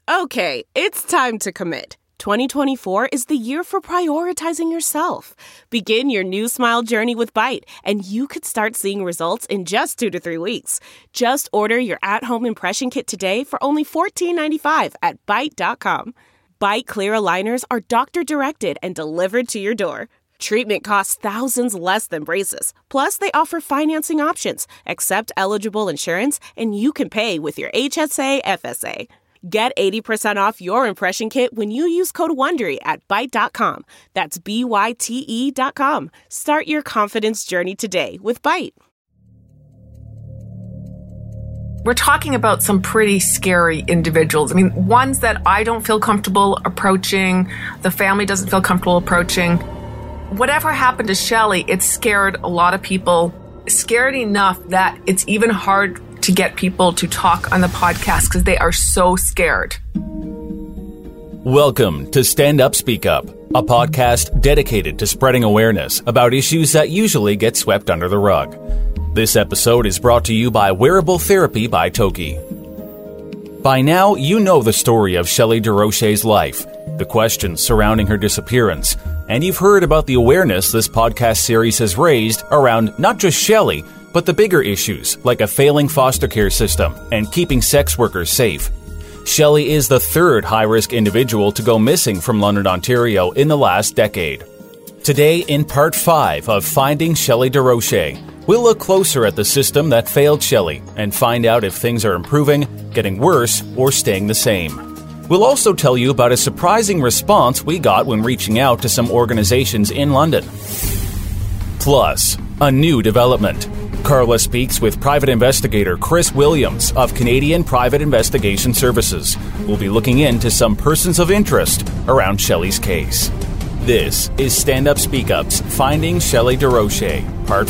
Okay, it's time to commit. 2024 is the year for prioritizing yourself. Begin your new smile journey with Byte, and you could start seeing results in just 2 to 3 weeks. Just order your at-home impression kit today for only $14.95 at Byte.com. Byte Clear aligners are doctor-directed and delivered to your door. Treatment costs thousands less than braces. Plus, they offer financing options, accept eligible insurance, and you can pay with your HSA FSA. Get 80% off your impression kit when you use code WONDERY at Byte.com. That's BYTE.com. Start your confidence journey today with Byte. We're talking about some pretty scary individuals. I mean, ones that I don't feel comfortable approaching, the family doesn't feel comfortable approaching. Whatever happened to Shelley, it scared a lot of people. Scared enough that it's even hard to get people to talk on the podcast because they are so scared. Welcome to Stand Up, Speak Up, a podcast dedicated to spreading awareness about issues that usually get swept under the rug. This episode is brought to you by Wearable Therapy by Toki. By now, you know the story of Shelley DeRoche's life, the questions surrounding her disappearance, and you've heard about the awareness this podcast series has raised around not just Shelley, but the bigger issues like a failing foster care system and keeping sex workers safe. Shelley is the third high-risk individual to go missing from London, Ontario in the last decade. Today, in Part 5 of Finding Shelley DeRoche, we'll look closer at the system that failed Shelley and find out if things are improving, getting worse, or staying the same. We'll also tell you about a surprising response we got when reaching out to some organizations in London. Plus, a new development. Carla speaks with private investigator Chris Williams of Canadian Private Investigation Services. We'll be looking into some persons of interest around Shelley's case. This is Stand Up Speak Up's Finding Shelley DeRoche, Part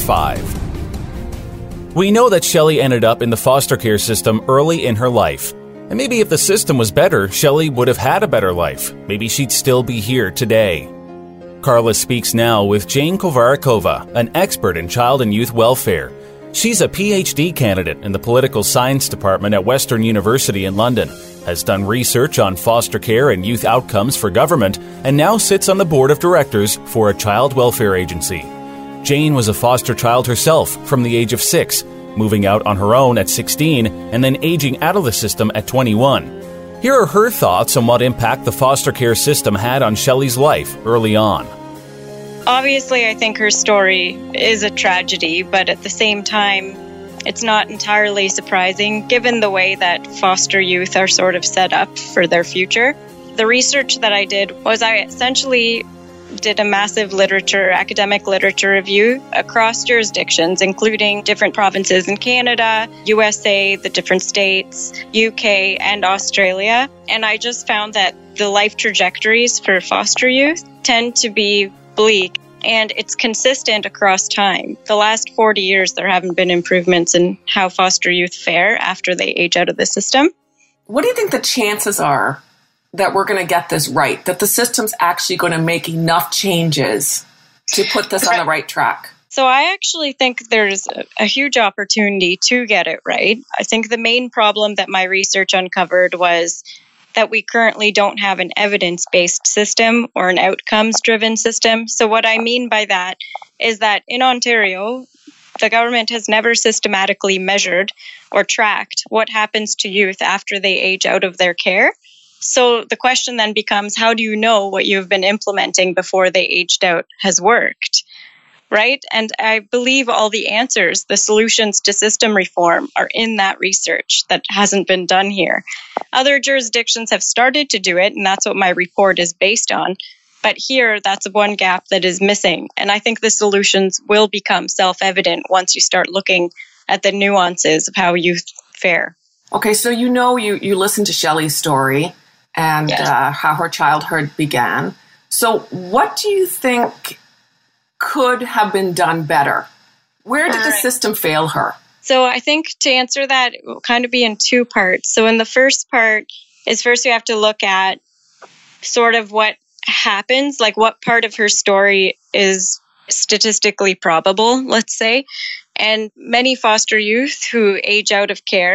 5. We know that Shelley ended up in the foster care system early in her life. And maybe if the system was better, Shelley would have had a better life. Maybe she'd still be here today. Carla speaks now with Jane Kovarakova, an expert in child and youth welfare. She's a PhD candidate in the Political Science Department at Western University in London, has done research on foster care and youth outcomes for government, and now sits on the board of directors for a child welfare agency. Jane was a foster child herself from the age of 6, moving out on her own at 16, and then aging out of the system at 21. Here are her thoughts on what impact the foster care system had on Shelley's life early on. Obviously, I think her story is a tragedy, but at the same time, it's not entirely surprising given the way that foster youth are sort of set up for their future. The research that I did was I essentially did a massive academic literature review across jurisdictions, including different provinces in Canada, USA, the different states, UK, and Australia. And I just found that the life trajectories for foster youth tend to be bleak, and it's consistent across time. The last 40 years, there haven't been improvements in how foster youth fare after they age out of the system. What do you think the chances are that we're going to get this right, that the system's actually going to make enough changes to put this on the right track? So I actually think there's a huge opportunity to get it right. I think the main problem that my research uncovered was that we currently don't have an evidence-based system or an outcomes-driven system. So what I mean by that is that in Ontario, the government has never systematically measured or tracked what happens to youth after they age out of their care. So the question then becomes, how do you know what you've been implementing before they aged out has worked? Right? And I believe all the answers, the solutions to system reform are in that research that hasn't been done here. Other jurisdictions have started to do it, and that's what my report is based on. But here, that's one gap that is missing. And I think the solutions will become self-evident once you start looking at the nuances of how youth fare. Okay, so you listened to Shelley's story and how her childhood began. So what do you think could have been done better? Where did the system fail her? So I think to answer that, it will kind of be in two parts. So in the first part is first you have to look at sort of what happens, like what part of her story is statistically probable, let's say. And many foster youth who age out of care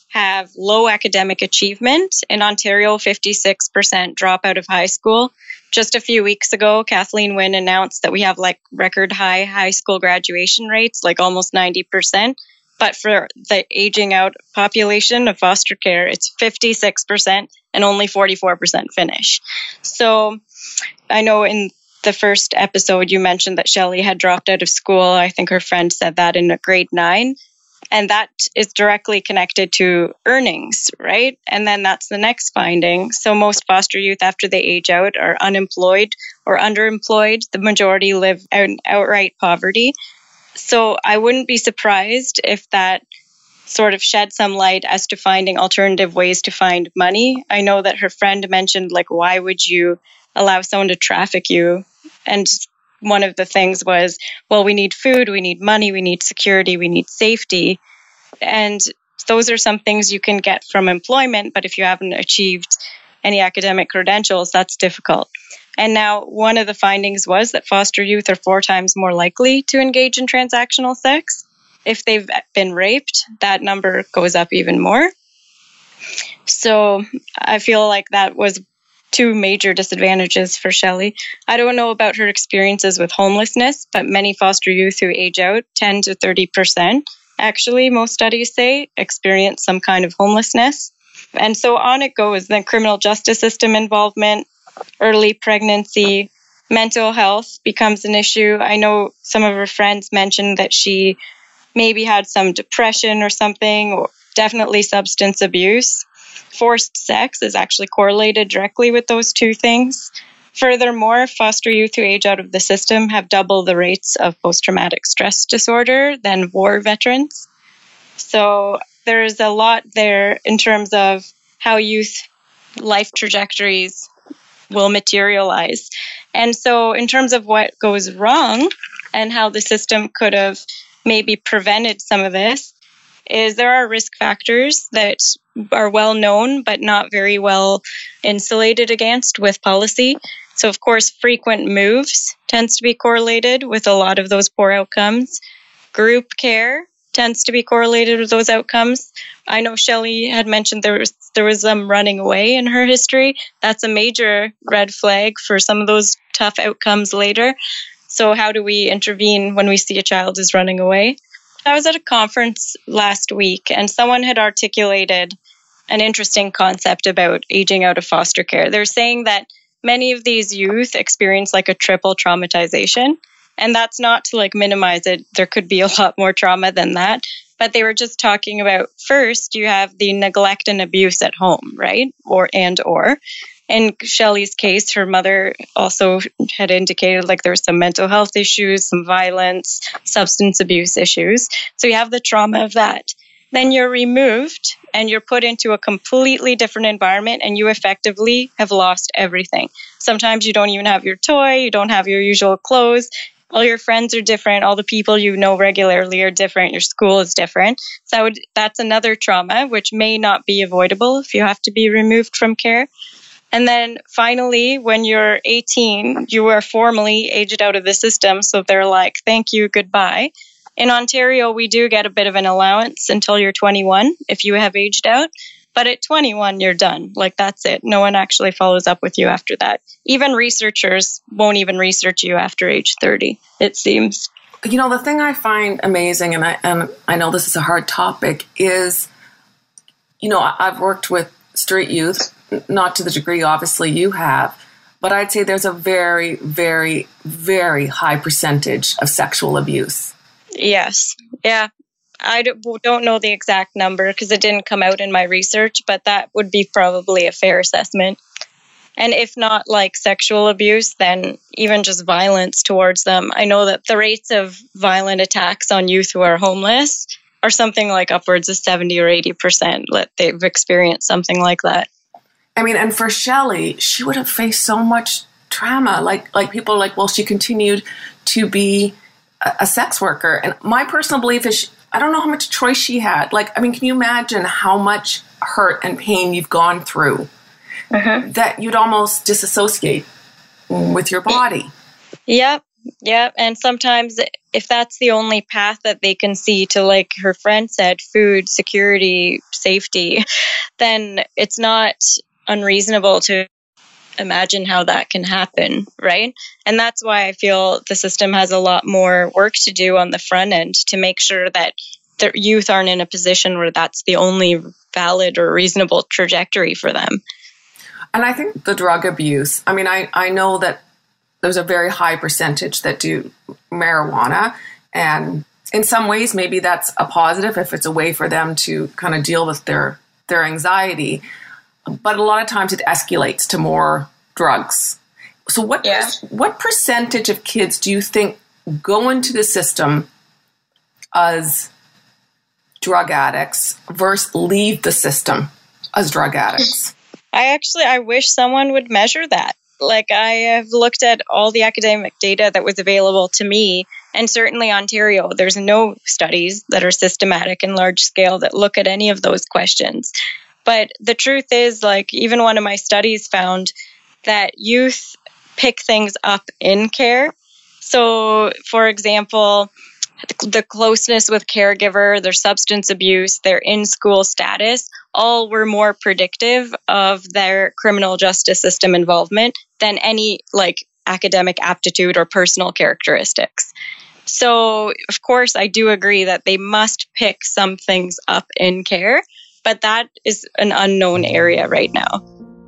have low academic achievement. In Ontario, 56% drop out of high school. Just a few weeks ago, Kathleen Wynne announced that we have like record high school graduation rates, like almost 90%. But for the aging out population of foster care, it's 56% and only 44% finish. So I know in the first episode you mentioned that Shelley had dropped out of school. I think her friend said that in grade 9. And that is directly connected to earnings, right? And then that's the next finding. So most foster youth after they age out are unemployed or underemployed. The majority live in outright poverty. So I wouldn't be surprised if that sort of shed some light as to finding alternative ways to find money. I know that her friend mentioned, like, why would you allow someone to traffic you? And one of the things was, well, we need food, we need money, we need security, we need safety. And those are some things you can get from employment, but if you haven't achieved any academic credentials, that's difficult. And now one of the findings was that foster youth are 4 times more likely to engage in transactional sex. If they've been raped, that number goes up even more. So I feel like that was 2 major disadvantages for Shelley. I don't know about her experiences with homelessness, but many foster youth who age out, 10 to 30%, actually, most studies say, experience some kind of homelessness. And so on it goes. Then criminal justice system involvement, early pregnancy, mental health becomes an issue. I know some of her friends mentioned that she maybe had some depression or something, or definitely substance abuse. Forced sex is actually correlated directly with those 2 things. Furthermore, foster youth who age out of the system have double the rates of post-traumatic stress disorder than war veterans. So there's a lot there in terms of how youth life trajectories will materialize. And so in terms of what goes wrong and how the system could have maybe prevented some of this, is there are risk factors that are well known but not very well insulated against with policy. So of course, frequent moves tends to be correlated with a lot of those poor outcomes. Group care tends to be correlated with those outcomes. I know Shelley had mentioned there was running away in her history. That's a major red flag for some of those tough outcomes later. So how do we intervene when we see a child is running away? I was at a conference last week and someone had articulated an interesting concept about aging out of foster care. They're saying that many of these youth experience like a triple traumatization. And that's not to like minimize it. There could be a lot more trauma than that. But they were just talking about, first, you have the neglect and abuse at home, right? Or. In Shelley's case, her mother also had indicated like there were some mental health issues, some violence, substance abuse issues. So you have the trauma of that. Then you're removed and you're put into a completely different environment and you effectively have lost everything. Sometimes you don't even have your toy, you don't have your usual clothes. All your friends are different. All the people you know regularly are different. Your school is different. So that's another trauma, which may not be avoidable if you have to be removed from care. And then finally, when you're 18, you are formally aged out of the system. So they're like, thank you, goodbye. In Ontario, we do get a bit of an allowance until you're 21 if you have aged out. But at 21, you're done. Like, that's it. No one actually follows up with you after that. Even researchers won't even research you after age 30, it seems. You know, the thing I find amazing, and I know this is a hard topic, is, you know, I've worked with street youth, not to the degree obviously you have, but I'd say there's a very, very, very high percentage of sexual abuse. Yes. Yeah. I don't know the exact number because it didn't come out in my research, but that would be probably a fair assessment. And if not like sexual abuse, then even just violence towards them. I know that the rates of violent attacks on youth who are homeless are something like upwards of 70 or 80% that they've experienced something like that. I mean, and for Shelley, she would have faced so much trauma. Like people are like, well, she continued to be a sex worker. And my personal belief is, I don't know how much choice she had. Like, I mean, can you imagine how much hurt and pain you've gone through that you'd almost disassociate with your body? Yep. Yeah. And sometimes if that's the only path that they can see to, like her friend said, food, security, safety, then it's not unreasonable to imagine how that can happen, right? And that's why I feel the system has a lot more work to do on the front end to make sure that the youth aren't in a position where that's the only valid or reasonable trajectory for them. And I think the drug abuse, I mean, I know that there's a very high percentage that do marijuana, and in some ways maybe that's a positive if it's a way for them to kind of deal with their anxiety. But a lot of times it escalates to more drugs. So what percentage of kids do you think go into the system as drug addicts versus leave the system as drug addicts? I wish someone would measure that. Like, I have looked at all the academic data that was available to me, and certainly Ontario, there's no studies that are systematic and large scale that look at any of those questions. But the truth is, like, even one of my studies found that youth pick things up in care. So, for example, the closeness with caregiver, their substance abuse, their in-school status, all were more predictive of their criminal justice system involvement than any like academic aptitude or personal characteristics. So, of course, I do agree that they must pick some things up in care, but that is an unknown area right now.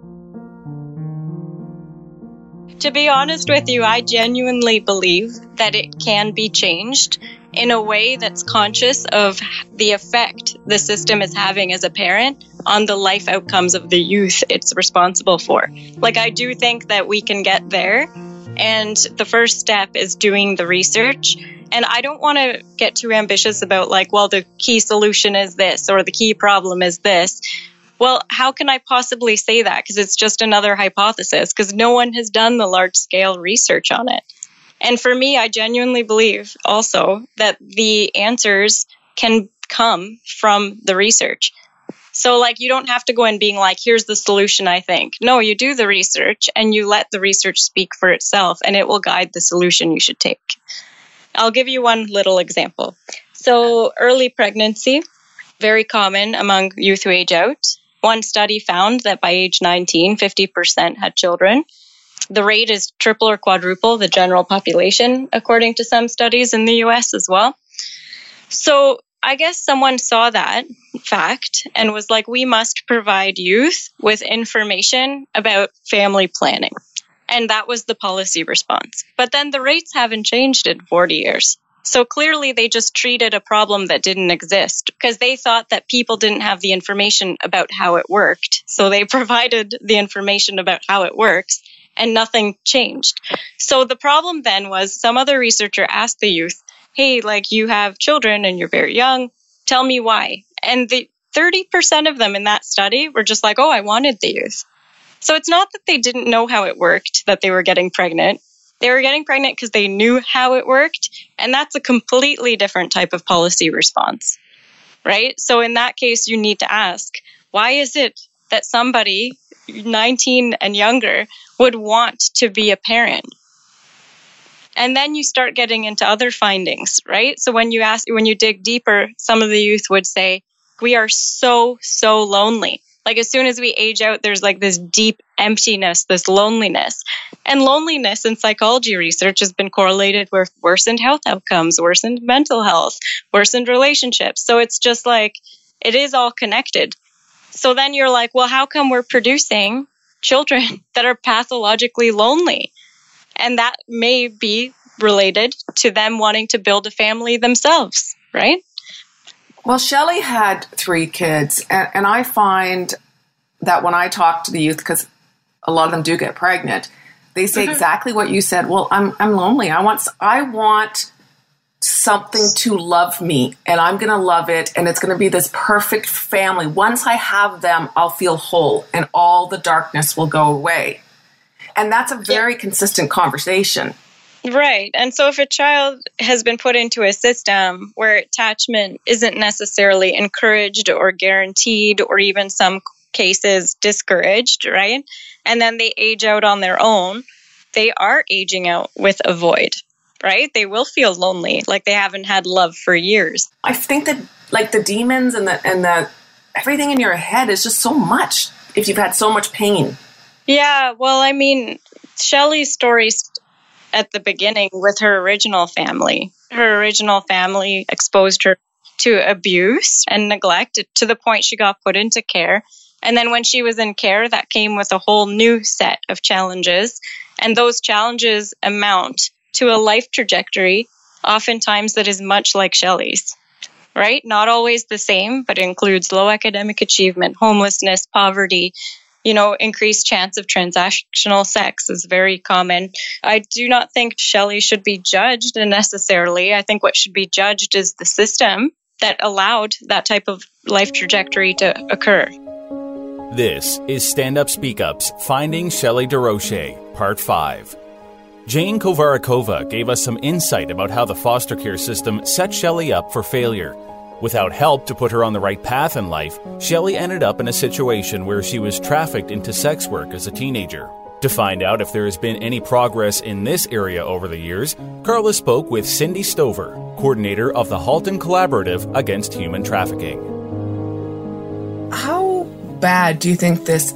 To be honest with you, I genuinely believe that it can be changed in a way that's conscious of the effect the system is having as a parent on the life outcomes of the youth it's responsible for. Like, I do think that we can get there, and the first step is doing the research. And I don't want to get too ambitious about like, well, the key solution is this or the key problem is this. Well, how can I possibly say that? Because it's just another hypothesis, because no one has done the large-scale research on it. And for me, I genuinely believe also that the answers can come from the research. So, like, you don't have to go in being like, here's the solution, I think. No, you do the research and you let the research speak for itself, and it will guide the solution you should take. I'll give you one little example. So, early pregnancy, very common among youth who age out. One study found that by age 19, 50% had children. The rate is triple or quadruple the general population, according to some studies in the US as well. So I guess someone saw that fact and was like, we must provide youth with information about family planning. And that was the policy response. But then the rates haven't changed in 40 years. So clearly they just treated a problem that didn't exist because they thought that people didn't have the information about how it worked. So they provided the information about how it works and nothing changed. So the problem then was some other researcher asked the youth, hey, like, you have children and you're very young, tell me why. And the 30% of them in that study were just like, oh, I wanted the youth. So it's not that they didn't know how it worked, that they were getting pregnant. They were getting pregnant because they knew how it worked. And that's a completely different type of policy response, right? So in that case, you need to ask, why is it that somebody 19 and younger would want to be a parent? And then you start getting into other findings, right? So when you dig deeper, some of the youth would say, we are so lonely. Like, as soon as we age out, there's like this deep emptiness, this loneliness. And loneliness in psychology research has been correlated with worsened health outcomes, worsened mental health, worsened relationships. So it's just like, it is all connected. So then you're like, well, how come we're producing children that are pathologically lonely? And that may be related to them wanting to build a family themselves, right? Well, Shelley had 3 kids, and I find that when I talk to the youth, because a lot of them do get pregnant, they say exactly what you said. Well, I'm lonely. I want something to love me, and I'm going to love it, and it's going to be this perfect family. Once I have them, I'll feel whole, and all the darkness will go away. And that's a very consistent conversation. Right. And so if a child has been put into a system where attachment isn't necessarily encouraged or guaranteed, or even some cases discouraged, right? And then they age out on their own, they are aging out with a void. right? They will feel lonely, like they haven't had love for years. I think that like the demons and the everything in your head is just so much if you've had so much pain. Yeah, well, I mean, Shelley's story at the beginning with her original family. Her original family exposed her to abuse and neglect to the point she got put into care. And then when she was in care, that came with a whole new set of challenges. And those challenges amount to a life trajectory, oftentimes that is much like Shelley's, right? Not always the same, but includes low academic achievement, homelessness, poverty, increased chance of transactional sex is very common. I do not think Shelley should be judged necessarily. I think what should be judged is the system that allowed that type of life trajectory to occur. This is Stand Up Speak Up's Finding Shelley DeRoche, Part 5. Jane Kovarakova gave us some insight about how the foster care system set Shelley up for failure. Without help to put her on the right path in life, Shelley ended up in a situation where she was trafficked into sex work as a teenager. To find out if there has been any progress in this area over the years, Carla spoke with Cindy Stover, coordinator of the Halton Collaborative Against Human Trafficking. How bad do you think this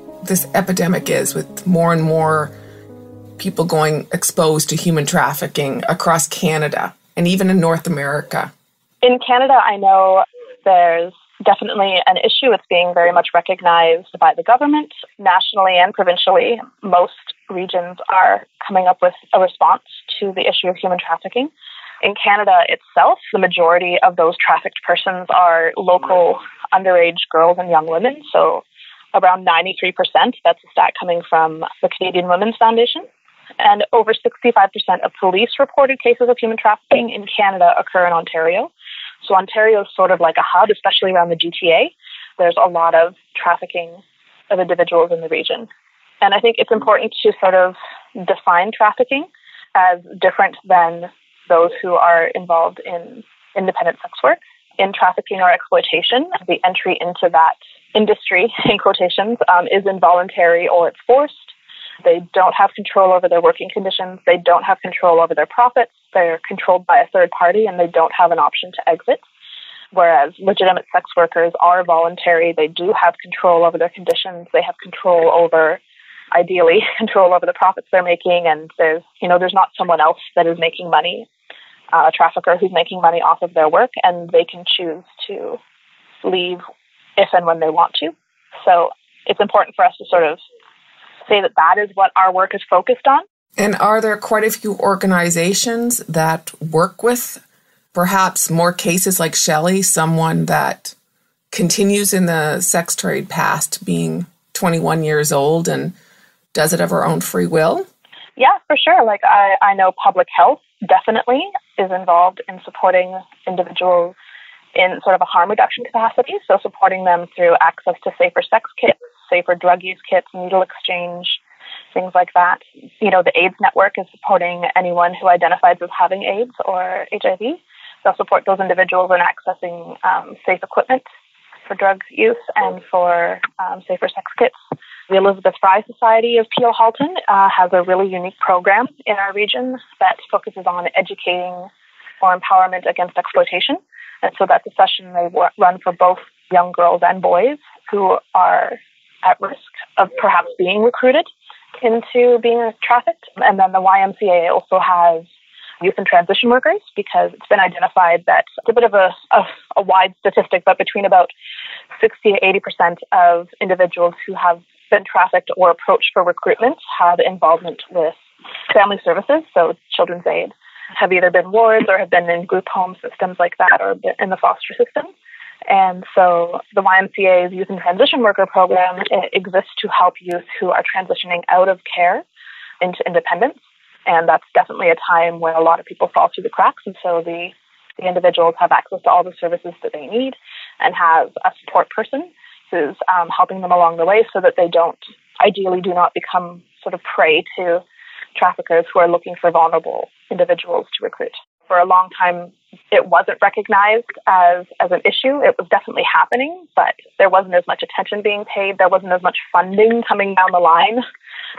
epidemic is, with more and more people going exposed to human trafficking across Canada and even in North America? In Canada, I know there's definitely an issue. It's being very much recognized by the government, nationally and provincially. Most regions are coming up with a response to the issue of human trafficking. In Canada itself, the majority of those trafficked persons are local underage girls and young women. So around 93%, that's a stat coming from the Canadian Women's Foundation. And over 65% of police-reported cases of human trafficking in Canada occur in Ontario. So Ontario is sort of like a hub, especially around the GTA. There's a lot of trafficking of individuals in the region. And I think it's important to sort of define trafficking as different than those who are involved in independent sex work. In trafficking or exploitation, the entry into that industry, in quotations, is involuntary or it's forced. They don't have control over their working conditions. They don't have control over their profits. They're controlled by a third party and they don't have an option to exit. Whereas legitimate sex workers are voluntary. They do have control over their conditions. They have control over, ideally, control over the profits they're making. And there's not someone else that is making money, a trafficker who's making money off of their work, and they can choose to leave if and when they want to. So it's important for us to sort of say that is what our work is focused on. And are there quite a few organizations that work with perhaps more cases like Shelley, someone that continues in the sex trade past being 21 years old and does it of her own free will? Yeah, for sure. Like I know public health definitely is involved in supporting individuals in sort of a harm reduction capacity. So supporting them through access to safer sex kits, safer drug use kits, needle exchange, things like that. The AIDS Network is supporting anyone who identifies as having AIDS or HIV. They'll support those individuals in accessing safe equipment for drug use and for safer sex kits. The Elizabeth Fry Society of Peel Halton has a really unique program in our region that focuses on educating for empowerment against exploitation. And so that's a session they run for both young girls and boys who are at risk of perhaps being recruited into being trafficked. And then the YMCA also has youth and transition workers, because it's been identified that it's a bit of a wide statistic, but between about 60 to 80% of individuals who have been trafficked or approached for recruitment have involvement with family services, so Children's Aid, have either been wards or have been in group home systems like that or in the foster system. And so the YMCA's Youth and Transition Worker Program exists to help youth who are transitioning out of care into independence. And that's definitely a time when a lot of people fall through the cracks. And so the individuals have access to all the services that they need and have a support person who's helping them along the way so that they ideally do not become sort of prey to traffickers who are looking for vulnerable individuals to recruit. For a long time, it wasn't recognized as an issue. It was definitely happening, but there wasn't as much attention being paid. There wasn't as much funding coming down the line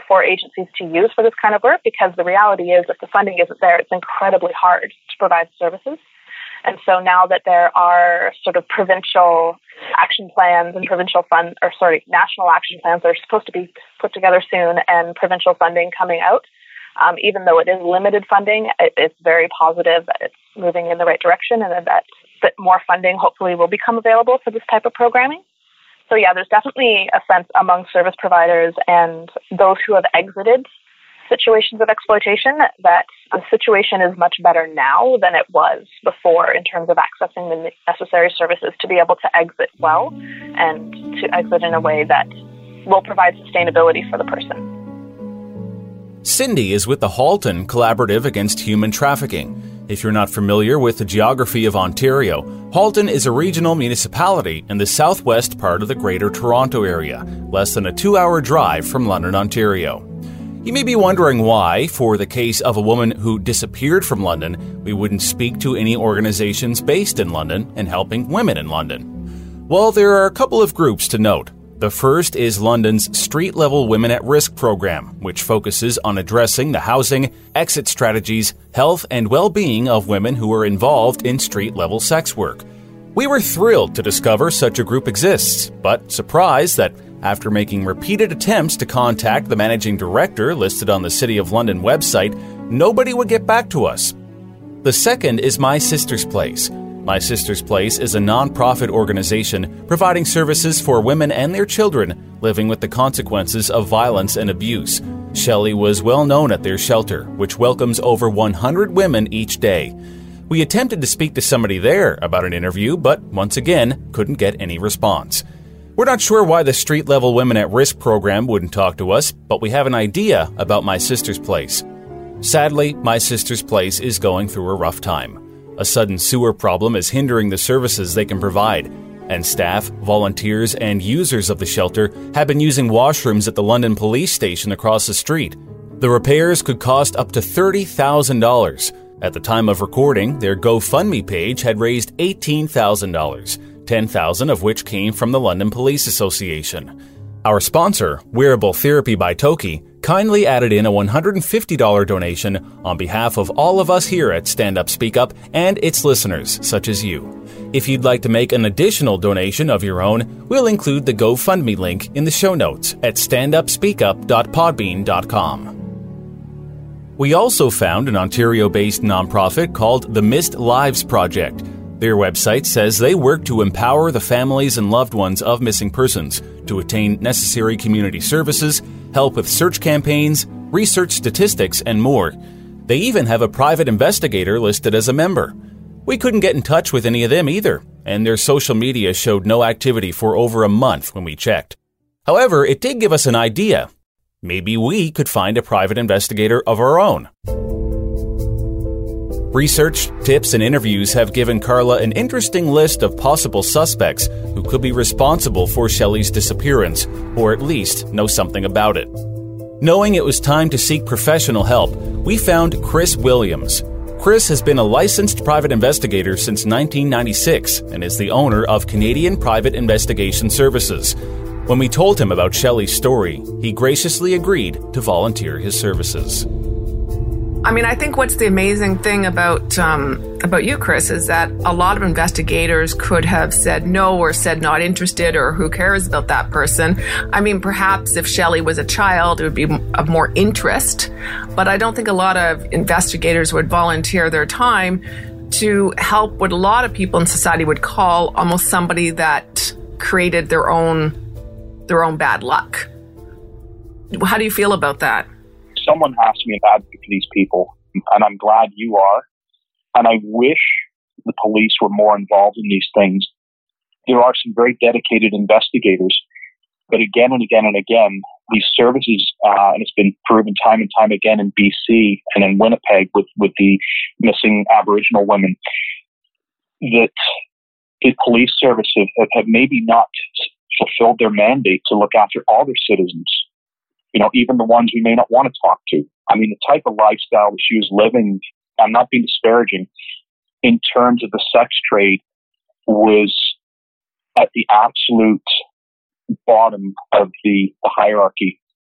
for agencies to use for this kind of work, because the reality is if the funding isn't there, it's incredibly hard to provide services. And so now that there are sort of provincial action plans and national action plans that are supposed to be put together soon, and provincial funding coming out, even though it is limited funding, it's very positive that it's moving in the right direction, and that more funding hopefully will become available for this type of programming. So yeah, there's definitely a sense among service providers and those who have exited situations of exploitation that the situation is much better now than it was before in terms of accessing the necessary services to be able to exit well and to exit in a way that will provide sustainability for the person. Cindy is with the Halton Collaborative Against Human Trafficking. If you're not familiar with the geography of Ontario, Halton is a regional municipality in the southwest part of the Greater Toronto Area, less than a 2-hour drive from London, Ontario. You may be wondering why, for the case of a woman who disappeared from London, we wouldn't speak to any organizations based in London and helping women in London. Well, there are a couple of groups to note. The first is London's Street Level Women at Risk program, which focuses on addressing the housing, exit strategies, health, and well-being of women who are involved in street-level sex work. We were thrilled to discover such a group exists, but surprised that after making repeated attempts to contact the managing director listed on the City of London website, nobody would get back to us. The second is My Sister's Place. My Sister's Place is a non-profit organization providing services for women and their children living with the consequences of violence and abuse. Shelley was well known at their shelter, which welcomes over 100 women each day. We attempted to speak to somebody there about an interview, but once again, couldn't get any response. We're not sure why the Street Level Women at Risk program wouldn't talk to us, but we have an idea about My Sister's Place. Sadly, My Sister's Place is going through a rough time. A sudden sewer problem is hindering the services they can provide, and staff, volunteers, and users of the shelter have been using washrooms at the London police station across the street. The repairs could cost up to $30,000. At the time of recording, their GoFundMe page had raised $18,000, $10,000 of which came from the London Police Association. Our sponsor, Wearable Therapy by Toki, kindly added in a $150 donation on behalf of all of us here at Stand Up Speak Up and its listeners, such as you. If you'd like to make an additional donation of your own, we'll include the GoFundMe link in the show notes at standupspeakup.podbean.com. We also found an Ontario-based nonprofit called the Missed Lives Project. Their website says they work to empower the families and loved ones of missing persons to attain necessary community services, help with search campaigns, research statistics, and more. They even have a private investigator listed as a member. We couldn't get in touch with any of them either, and their social media showed no activity for over a month when we checked. However, it did give us an idea. Maybe we could find a private investigator of our own. Research, tips, and interviews have given Carla an interesting list of possible suspects who could be responsible for Shelley's disappearance, or at least know something about it. Knowing it was time to seek professional help, we found Chris Williams. Chris has been a licensed private investigator since 1996 and is the owner of Canadian Private Investigation Services. When we told him about Shelley's story, he graciously agreed to volunteer his services. I mean, I think what's the amazing thing about you, Chris, is that a lot of investigators could have said no or said not interested or who cares about that person. I mean, perhaps if Shelley was a child, it would be of more interest. But I don't think a lot of investigators would volunteer their time to help what a lot of people in society would call almost somebody that created their own bad luck. How do you feel about that? Someone has to be an advocate for these people, and I'm glad you are. And I wish the police were more involved in these things. There are some very dedicated investigators, but again and again and again, these services, and it's been proven time and time again in BC and in Winnipeg with the missing Aboriginal women, that the police services have maybe not fulfilled their mandate to look after all their citizens. You know, even the ones we may not want to talk to. I mean, the type of lifestyle that she was living, I'm not being disparaging, in terms of the sex trade was at the absolute bottom of the hierarchy.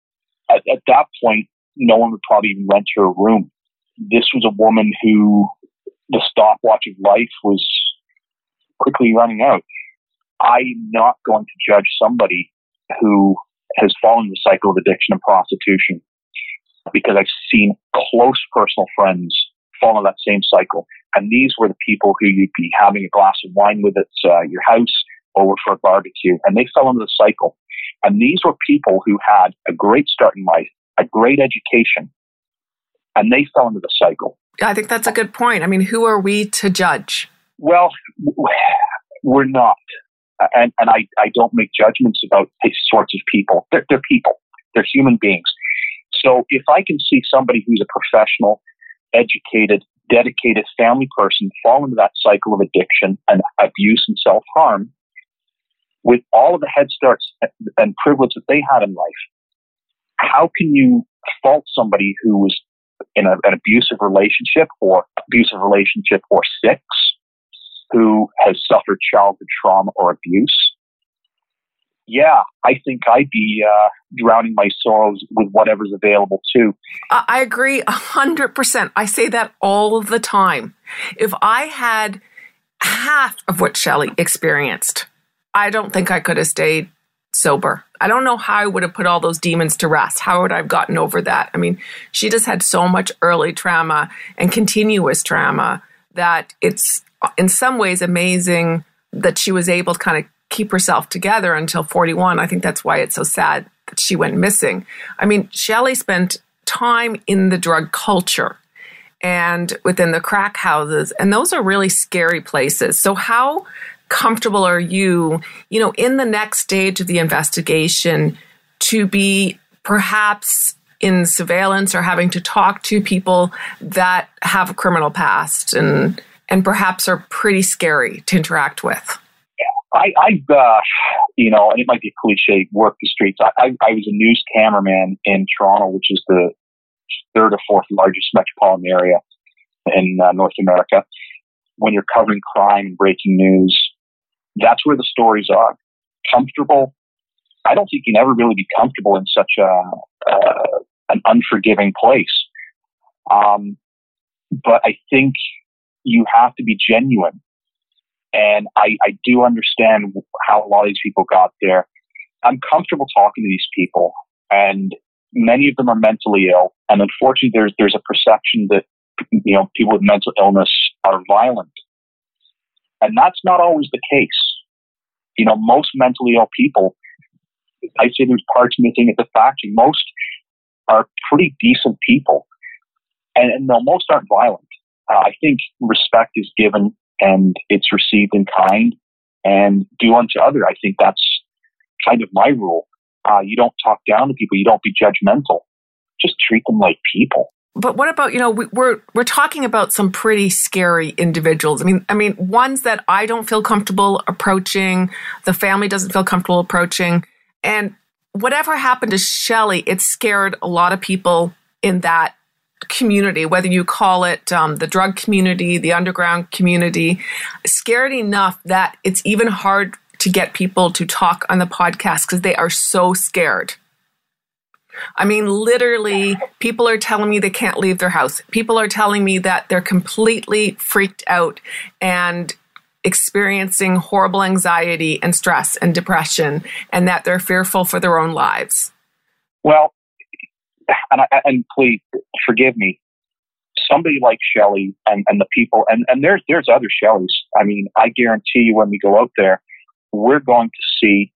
at that point, no one would probably even rent her a room. This was a woman who the stopwatch of life was quickly running out. I'm not going to judge somebody who has fallen in the cycle of addiction and prostitution, because I've seen close personal friends fall in that same cycle. And these were the people who you'd be having a glass of wine with at your house or for a barbecue, and they fell into the cycle. And these were people who had a great start in life, a great education, and they fell into the cycle. I think that's a good point. I mean, who are we to judge? Well, we're not. And I don't make judgments about these sorts of people. They're people. They're human beings. So if I can see somebody who's a professional, educated, dedicated family person fall into that cycle of addiction and abuse and self-harm, with all of the head starts and privilege that they had in life, how can you fault somebody who was in an abusive relationship or six, who has suffered childhood trauma or abuse? Yeah, I think I'd be drowning my sorrows with whatever's available too. I agree 100%. I say that all the time. If I had half of what Shelley experienced, I don't think I could have stayed sober. I don't know how I would have put all those demons to rest. How would I have gotten over that? I mean, she just had so much early trauma and continuous trauma that it's in some ways amazing that she was able to kind of keep herself together until 41. I think that's why it's so sad that she went missing. I mean, Shelley spent time in the drug culture and within the crack houses, and those are really scary places. So how comfortable are you, in the next stage of the investigation to be perhaps in surveillance or having to talk to people that have a criminal past and perhaps are pretty scary to interact with? I've and it might be a cliche, work the streets. I was a news cameraman in Toronto, which is the third or fourth largest metropolitan area in North America. When you're covering crime and breaking news, that's where the stories are. Comfortable? I don't think you can ever really be comfortable in such an unforgiving place. But I think you have to be genuine. And I do understand how a lot of these people got there. I'm comfortable talking to these people, and many of them are mentally ill. And unfortunately, there's a perception that people with mental illness are violent, and that's not always the case. Most mentally ill people, I say there's parts missing at the factory. Most are pretty decent people, and no, most aren't violent. I think respect is given and it's received in kind, and do unto other. I think that's kind of my rule. You don't talk down to people. You don't be judgmental. Just treat them like people. But what about, we're talking about some pretty scary individuals. I mean, ones that I don't feel comfortable approaching, the family doesn't feel comfortable approaching. And whatever happened to Shelley, it scared a lot of people in that community, whether you call it the drug community, the underground community, scared enough that it's even hard to get people to talk on the podcast because they are so scared. I mean, literally, people are telling me they can't leave their house. People are telling me that they're completely freaked out and experiencing horrible anxiety and stress and depression, and that they're fearful for their own lives. Well, and please forgive me, somebody like Shelley and the people, and there's other Shelleys. I mean, I guarantee you when we go out there, we're going to see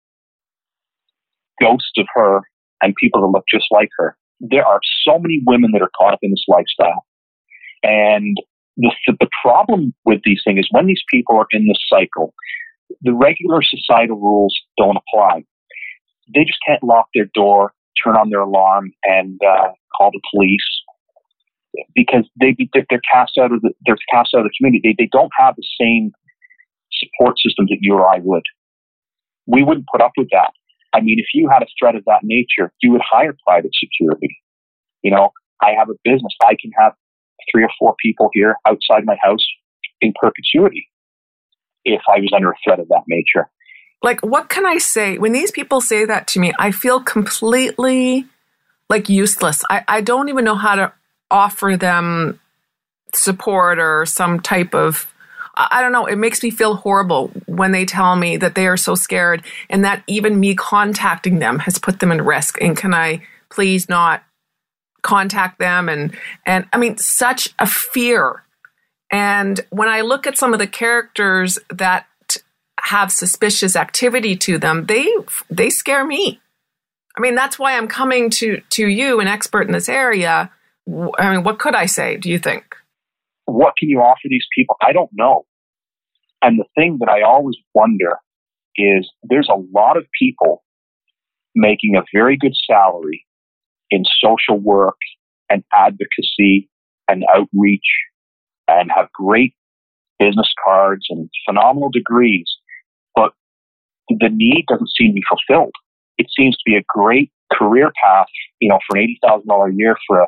ghosts of her and people that look just like her. There are so many women that are caught up in this lifestyle. And the problem with these things is when these people are in this cycle, the regular societal rules don't apply. They just can't lock their door, turn on their alarm, and call the police because they're cast out of the community. They don't have the same support systems that you or I would. We wouldn't put up with that. I mean, if you had a threat of that nature, you would hire private security. I have a business. I can have 3 or 4 people here outside my house in perpetuity if I was under a threat of that nature. Like, what can I say? When these people say that to me, I feel completely like useless. I don't even know how to offer them support or some type of, I don't know. It makes me feel horrible when they tell me that they are so scared and that even me contacting them has put them in risk. And can I please not contact them? And I mean, such a fear. And when I look at some of the characters that have suspicious activity to them, they scare me. I mean, that's why I'm coming to you, an expert in this area. I mean, what could I say, do you think? What can you offer these people? I don't know. And the thing that I always wonder is there's a lot of people making a very good salary in social work and advocacy and outreach and have great business cards and phenomenal degrees, but the need doesn't seem to be fulfilled. It seems to be a great career path, for an $80,000 a year for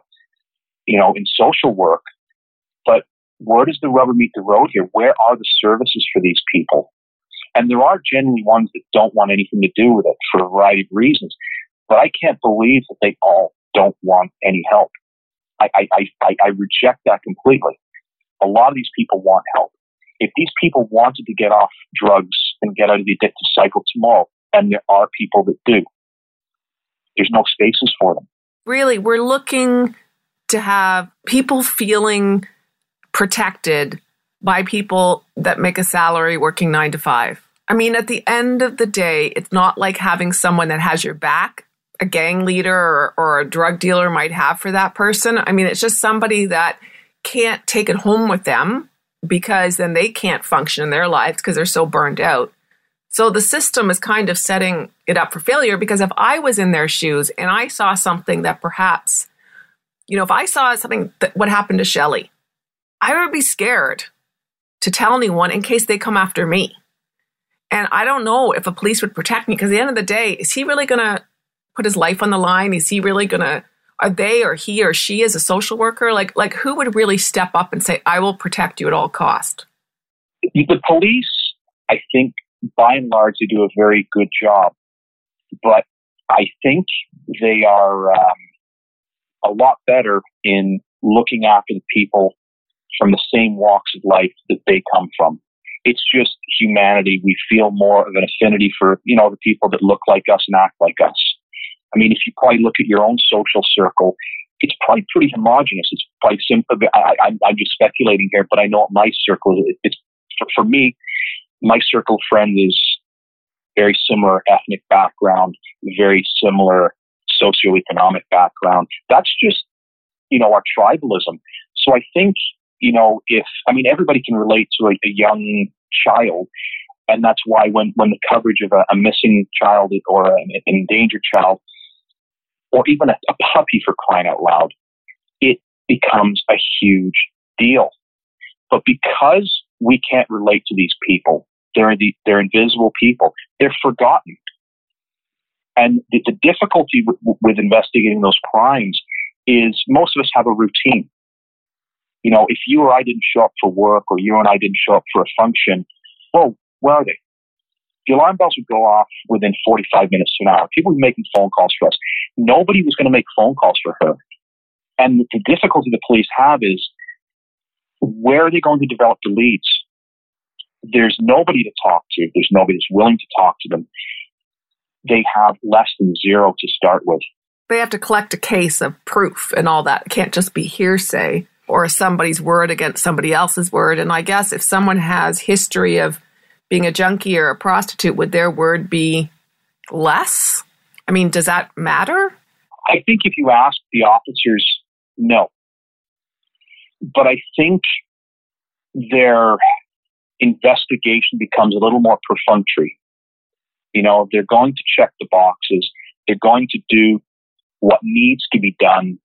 in social work. But where does the rubber meet the road here? Where are the services for these people? And there are genuinely ones that don't want anything to do with it for a variety of reasons. But I can't believe that they all don't want any help. I reject that completely. A lot of these people want help. If these people wanted to get off drugs and get out of the addictive cycle tomorrow, and there are people that do, there's no spaces for them. Really, we're looking to have people feeling protected by people that make a salary working 9 to 5. I mean, at the end of the day, it's not like having someone that has your back, a gang leader or a drug dealer might have for that person. I mean, it's just somebody that can't take it home with them because then they can't function in their lives because they're so burned out. So the system is kind of setting it up for failure, because if I was in their shoes and I saw something that perhaps, if I saw something that what happened to Shelley, I would be scared to tell anyone in case they come after me. And I don't know if a police would protect me, because at the end of the day, is he really going to put his life on the line? Is he really going to, are they or he or she as a social worker? Like who would really step up and say, I will protect you at all cost? The police, I think, by and large, they do a very good job. But I think they are a lot better in looking after the people from the same walks of life that they come from. It's just humanity. We feel more of an affinity for, the people that look like us and act like us. I mean, if you probably look at your own social circle, it's probably pretty homogenous. It's probably simple. I'm just speculating here, but I know at my circle, it's for me, my circle of friends is very similar ethnic background, very similar socioeconomic background. That's just, our tribalism. So I think, everybody can relate to a young child. And that's why when the coverage of a missing child or an endangered child, or even a puppy for crying out loud, it becomes a huge deal. But because we can't relate to these people, they're invisible people, they're forgotten. And the difficulty with investigating those crimes is most of us have a routine. If you or I didn't show up for work, or you and I didn't show up for a function, well, where are they? The alarm bells would go off within 45 minutes to an hour. People were making phone calls for us. Nobody was going to make phone calls for her. And the difficulty the police have is, where are they going to develop the leads? There's nobody to talk to. There's nobody that's willing to talk to them. They have less than zero to start with. They have to collect a case of proof and all that. It can't just be hearsay or somebody's word against somebody else's word. And I guess if someone has history of being a junkie or a prostitute, would their word be less? I mean, does that matter? I think if you ask the officers, no. But I think their investigation becomes a little more perfunctory. They're going to check the boxes. They're going to do what needs to be done.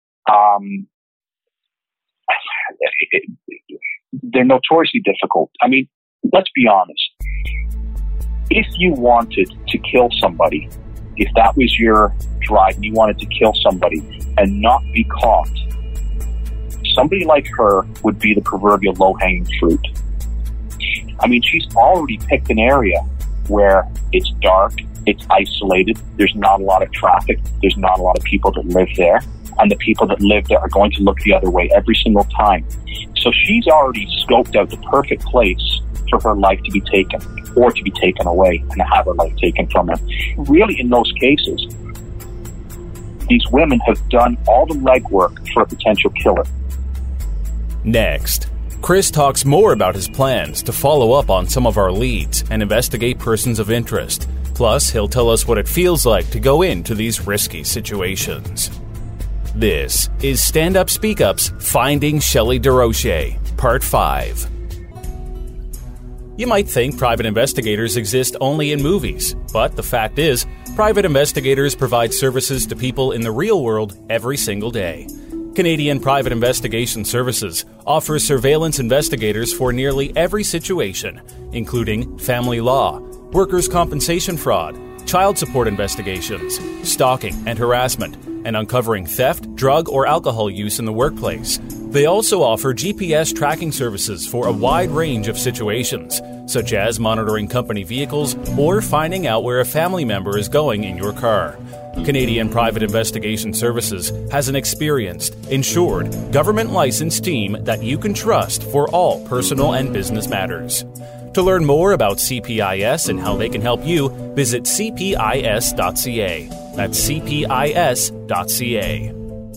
They're notoriously difficult. I mean, let's be honest. If you wanted to kill somebody, if that was your drive and you wanted to kill somebody and not be caught, somebody like her would be the proverbial low-hanging fruit. I mean, she's already picked an area where it's dark, It's isolated. There's not a lot of traffic. There's not a lot of people that live there. And the people that live there are going to look the other way every single time. So she's already scoped out the perfect place for her life to be taken or to be taken away and to have her life taken from her. Really, in those cases, these women have done all the legwork for a potential killer. Next, Chris talks more about his plans to follow up on some of our leads and investigate persons of interest. Plus, he'll tell us what it feels like to go into these risky situations. This is Stand Up Speak Up's Finding Shelley DesRochers, Part 5. You might think private investigators exist only in movies, but the fact is, private investigators provide services to people in the real world every single day. Canadian Private Investigation Services offers surveillance investigators for nearly every situation, including family law, workers' compensation fraud, child support investigations, stalking and harassment, and uncovering theft, drug, or alcohol use in the workplace. They also offer GPS tracking services for a wide range of situations, such as monitoring company vehicles or finding out where a family member is going in your car. Canadian Private Investigation Services has an experienced, insured, government-licensed team that you can trust for all personal and business matters. To learn more about CPIS and how they can help you, visit cpis.ca. That's cpis.ca.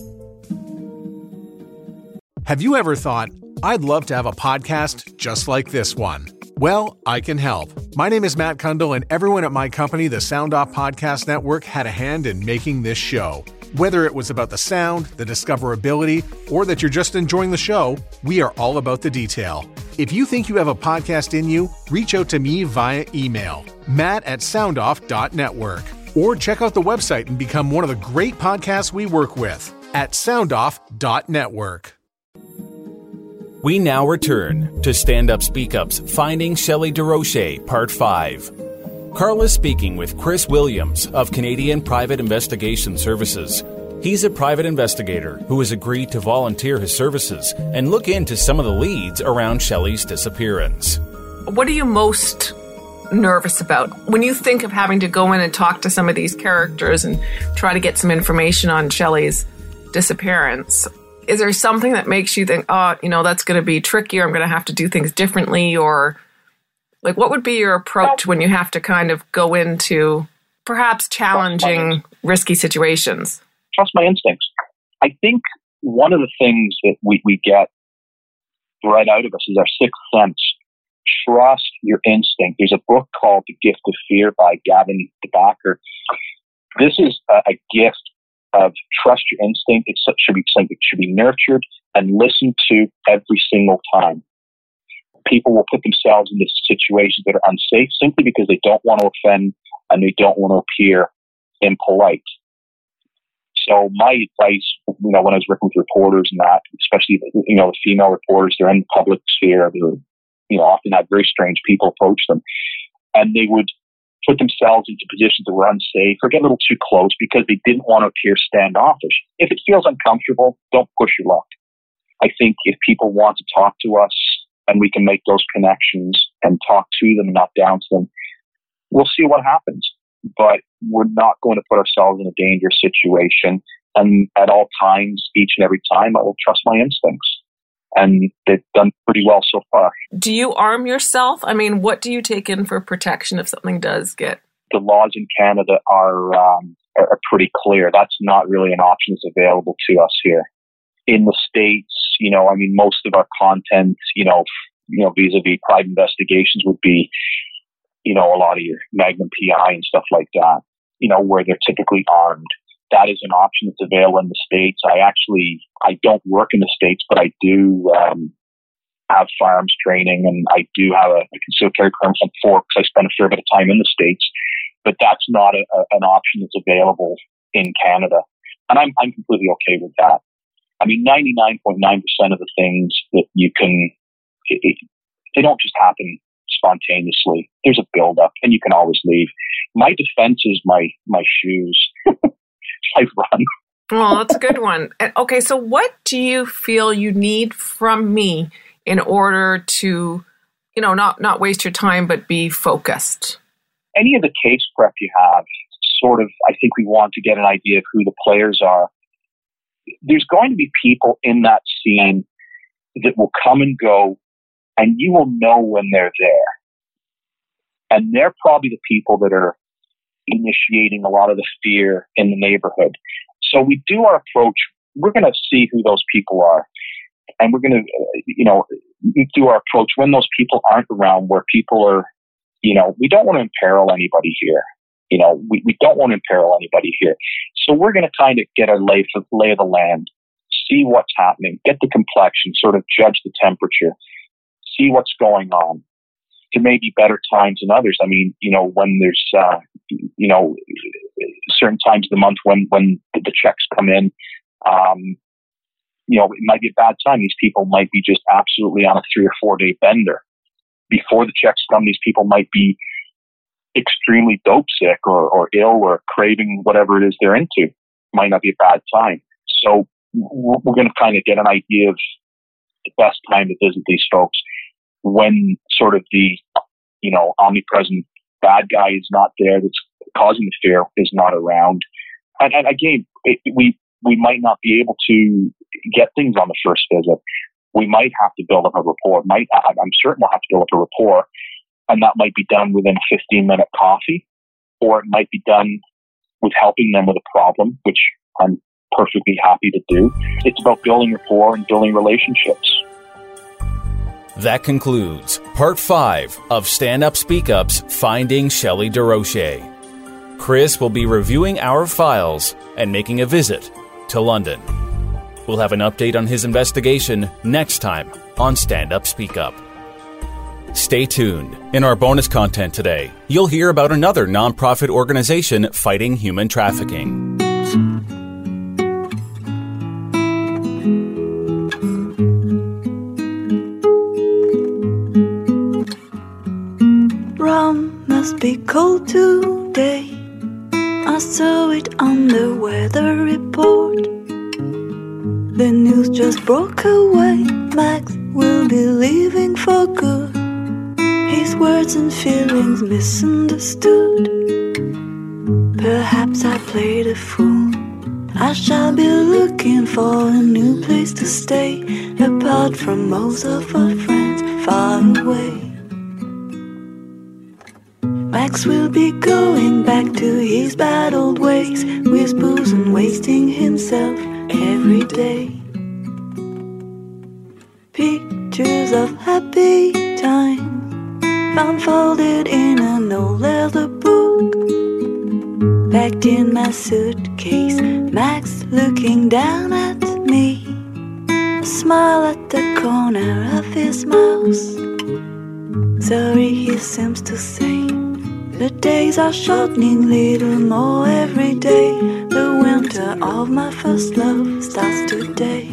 Have you ever thought, I'd love to have a podcast just like this one? Well, I can help. My name is Matt Kundle, and everyone at my company, the Sound Off Podcast Network, had a hand in making this show. Whether it was about the sound, the discoverability, or that you're just enjoying the show, we are all about the detail. If you think you have a podcast in you, reach out to me via email, matt@soundoff.network, or check out the website and become one of the great podcasts we work with at soundoff.network. We now return to Stand Up Speak Up's Finding Shelley DesRochers, Part 5. Carl is speaking with Chris Williams of Canadian Private Investigation Services. He's a private investigator who has agreed to volunteer his services and look into some of the leads around Shelley's disappearance. What are you most nervous about when you think of having to go in and talk to some of these characters and try to get some information on Shelley's disappearance? Is there something that makes you think, that's going to be trickier, I'm going to have to do things differently? Or like, what would be your approach when you have to kind of go into perhaps challenging, risky situations? Trust my instincts. I think one of the things that we get right out of us is our sixth sense. Trust your instinct. There's a book called The Gift of Fear by Gavin DeBacker. This is a gift of trust your instinct. It should be something that should be nurtured and listened to every single time. People will put themselves into situations that are unsafe simply because they don't want to offend and they don't want to appear impolite. So my advice, when I was working with reporters and that, especially the female reporters, they're in the public sphere. They often had very strange people approach them, and they would put themselves into positions that were unsafe or get a little too close because they didn't want to appear standoffish. If it feels uncomfortable, don't push your luck. I think if people want to talk to us and we can make those connections and talk to them, not down to them, we'll see what happens. But we're not going to put ourselves in a dangerous situation. And at all times, each and every time, I will trust my instincts. And they've done pretty well so far. Do you arm yourself? I mean, what do you take in for protection if something does get? The laws in Canada are pretty clear. That's not really an option that's available to us here. In the States, most of our content, vis-a-vis private investigations would be, a lot of your Magnum PI and stuff like that, where they're typically armed. That is an option that's available in the States. I don't work in the States, but I do have firearms training, and I do have a concealed carry permit because I spend a fair bit of time in the States. But that's not an option that's available in Canada. And I'm completely okay with that. 99.9% of the things that you can, they don't just happen spontaneously. There's a build-up, and you can always leave. My defense is my shoes. I run. Well, that's a good one. Okay, so what do you feel you need from me in order to, not waste your time, but be focused? any of the case prep you have, sort of, I think we want to get an idea of who the players are. There's going to be people in that scene that will come and go, and you will know when they're there. And they're probably the people that are initiating a lot of the fear in the neighborhood. So we do our approach. We're going to see who those people are. And we're going to, do our approach when those people aren't around, where people are, we don't want to imperil anybody here. We don't want to imperil anybody here. So we're going to kind of get a lay of the land, see what's happening, get the complexion, sort of judge the temperature, see what's going on. There may be better times than others. I mean, when there's, certain times of the month when the checks come in, it might be a bad time. These people might be just absolutely on a 3 or 4 day bender. Before the checks come, these people might be extremely dope sick or ill or craving whatever it is they're into. Might not be a bad time. So we're going to kind of get an idea of the best time to visit these folks when sort of the, omnipresent bad guy is not there that's causing the fear, is not around. And again, we might not be able to get things on the first visit. We might have to build up a rapport. I'm certain we'll have to build up a rapport, and that might be done within a 15-minute coffee, or it might be done with helping them with a problem, which I'm perfectly happy to do. It's about building rapport and building relationships. That concludes Part 5 of Stand Up Speak Up's Finding Shelley DesRochers. Chris will be reviewing our files and making a visit to London. We'll have an update on his investigation next time on Stand Up Speak Up. Stay tuned. In our bonus content today, you'll hear about another nonprofit organization fighting human trafficking. Rome must be cold today. I saw it on the weather report. The news just broke away. Max will be leaving for good. His words and feelings misunderstood. Perhaps I played a fool. I shall be looking for a new place to stay, apart from most of our friends, far away. Max will be going back to his bad old ways, with booze and wasting himself every day. Pictures of happy times found folded in an old leather book, packed in my suitcase. Max looking down at me, a smile at the corner of his mouth. Sorry, he seems to say. The days are shortening, little more every day. The winter of my first love starts today.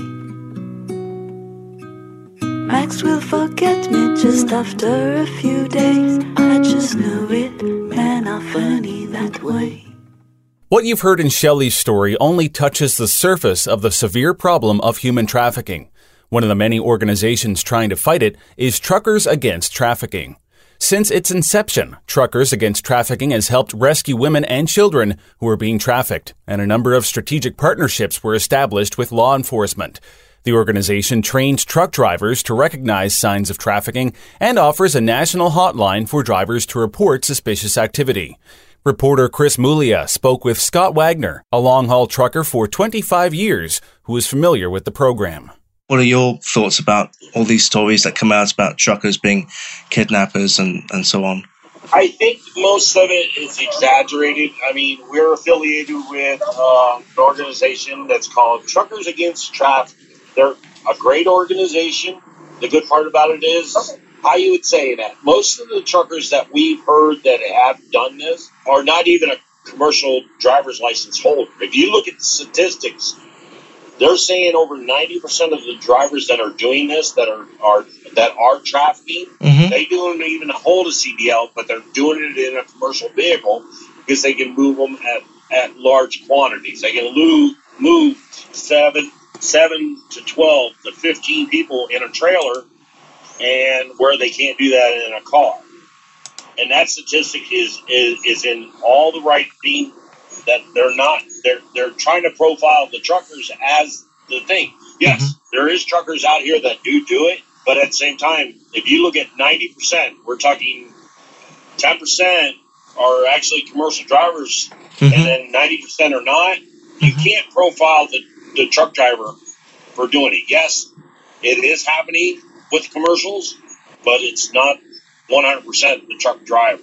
Max will forget me just after a few days. I just know it, men are funny that way. What you've heard in Shelley's story only touches the surface of the severe problem of human trafficking. One of the many organizations trying to fight it is Truckers Against Trafficking. Since its inception, Truckers Against Trafficking has helped rescue women and children who are being trafficked, and a number of strategic partnerships were established with law enforcement. The organization trains truck drivers to recognize signs of trafficking and offers a national hotline for drivers to report suspicious activity. Reporter Chris Mulia spoke with Scott Wagner, a long-haul trucker for 25 years who is familiar with the program. What are your thoughts about all these stories that come out about truckers being kidnappers and so on? I think most of it is exaggerated. I mean, we're affiliated with an organization that's called Truckers Against Trafficking. They're a great organization. The good part about it is, how you would say that, most of the truckers that we've heard that have done this are not even a commercial driver's license holder. If you look at the statistics, they're saying over 90% of the drivers that are doing this, that are trafficking, they don't even hold a CDL, but they're doing it in a commercial vehicle because they can move them at large quantities. They can move 7 to 12 to 15 people in a trailer, and where they can't do that in a car. and that statistic is in all the right thing, that they're trying to profile the truckers as the thing. Yes, there is truckers out here that do it, but at the same time, if you look at 90%, we're talking 10% are actually commercial drivers, and then 90% are not. You can't profile the truck driver for doing it. Yes, it is happening with commercials, but it's not 100% the truck driver.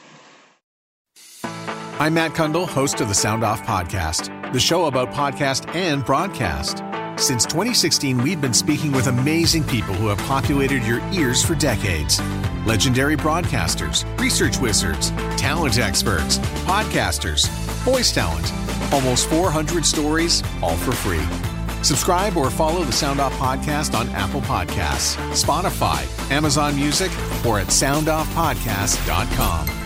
I'm Matt Kundle, host of the Sound Off Podcast, the show about podcast and broadcast. Since 2016, we've been speaking with amazing people who have populated your ears for decades. Legendary broadcasters, research wizards, talent experts, podcasters, voice talent. Almost 400 stories, all for free. Subscribe or follow the Sound Off Podcast on Apple Podcasts, Spotify, Amazon Music, or at soundoffpodcast.com.